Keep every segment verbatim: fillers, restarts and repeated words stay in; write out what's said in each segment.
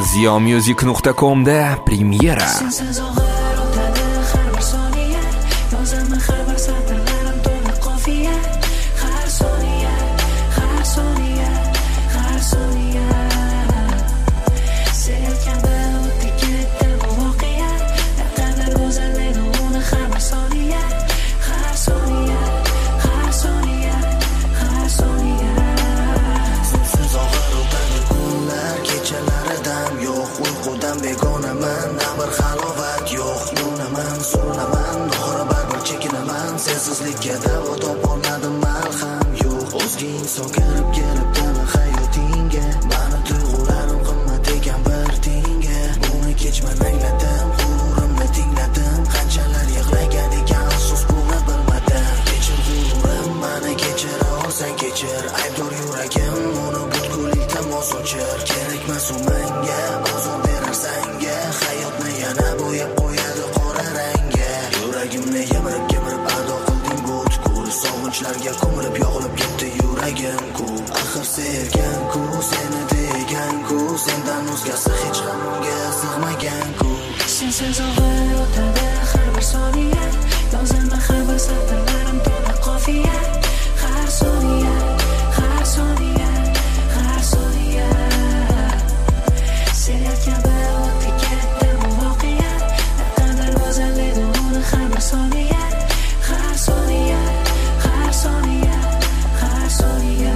ziyomusic nuqta com da premyera. begonaman, na bir halovat yo'q, yo'naman, so'raman, oxiri baribir chekinaman, sensizlikka davo topolmadim, malham yo'q. O'zga inson kirib kelibdimi hayotingga, mani tuyg'ularim qimmat ekan bir tenga. Buni kechman angladim, g'ururimni tingladim, qanchalar yig'lagan ekan afsus buni bilmadim. Kechir g'ururim, mani kechira olsang kechir, aybdor yuragim uni butkul iltimos o'chir. Kerakmas u menga bozor berar sanga, hayotni yana bo'yab qo'yadi qora rangga. Yuragimni yemirib kemirib ado qilding butkul, sog'inchlarga ko'milib yog'ilib ketdi yuragim-ku. Axir sevgan-ku, seni degan-ku, sendan o'zgasi hech ham unga sig'magan-ku. Sensiz og'ir o'tadi har bir soniya, yozilma har bir satrlarim to'la qofiya. Har soniya, har soniya, har soniya, sel kabi o'tdi ketdi bu voqea. Naqadar go'zal edi uni har bir soniya, har soniya, har soniya, har soniya.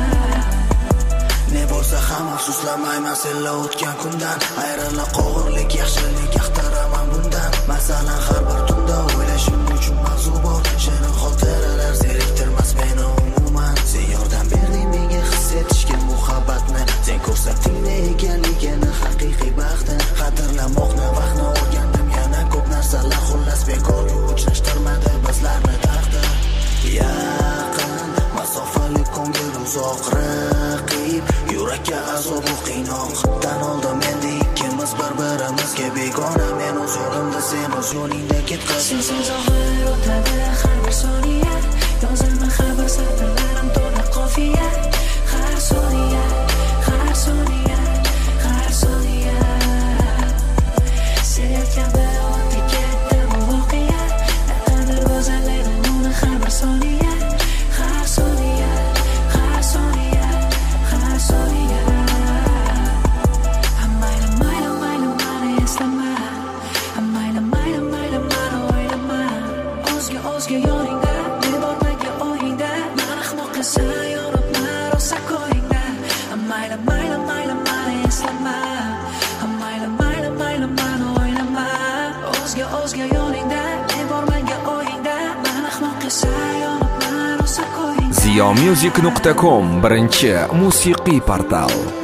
Ne bo'lsa ham afsuslamayman senla o'tgan kundan, ayrilib qo'g'irlik yaxshilik yaxtaraman bundan. Masalan har bir tunda o'ylashim uchun mavzu bor, shirin xotiralar zeriktirmas meni umuman. Sen yordam berding menga his etishga muhabbatni, sen ko'rsatding ne ekanligini haqiqiy baxtni. Qadrlamoqni vaqtni o'rgandim, yana ko'p narsalar xullas bekorga uchrashtirmadi bizlarni taqdir. Yaqin masofali ko'ngil uzoq raqib, yurakka azobu qiynoq. Tan oldim endi ikkimiz bir-birimizga begona, men o'z yo'limda sen o'z yo'lingda ket qil. Sensiz og'ir o'tadi har bir soniya, yozilma har bir satrlarim to'la qofiya. Har soniya, har soniya, har soniya, sel kabi o'tdi ketdi bu voqea. Naqadar go'zal edi uni har bir soniya, har soniya, har soniya, har soniya. Mayli, mayli, mayli, mani eslama, mayli, mayli, mayli, mani o'ylama. O'zga o'zga yo'lingda, devorlarga o'yingda, mani ahmoq qilsa yoribma rosa ko'yingda. Mayli, mayli, mayli, mani eslama, mayli, mayli, mayli, mani o'ylama. O'zga o'zga yo'lingda, devorlarga o'yingda, mani ahmoq qilsa yoribma rosa ko'yingda. ziyomusic nuqta com birinchi musiqiy portal.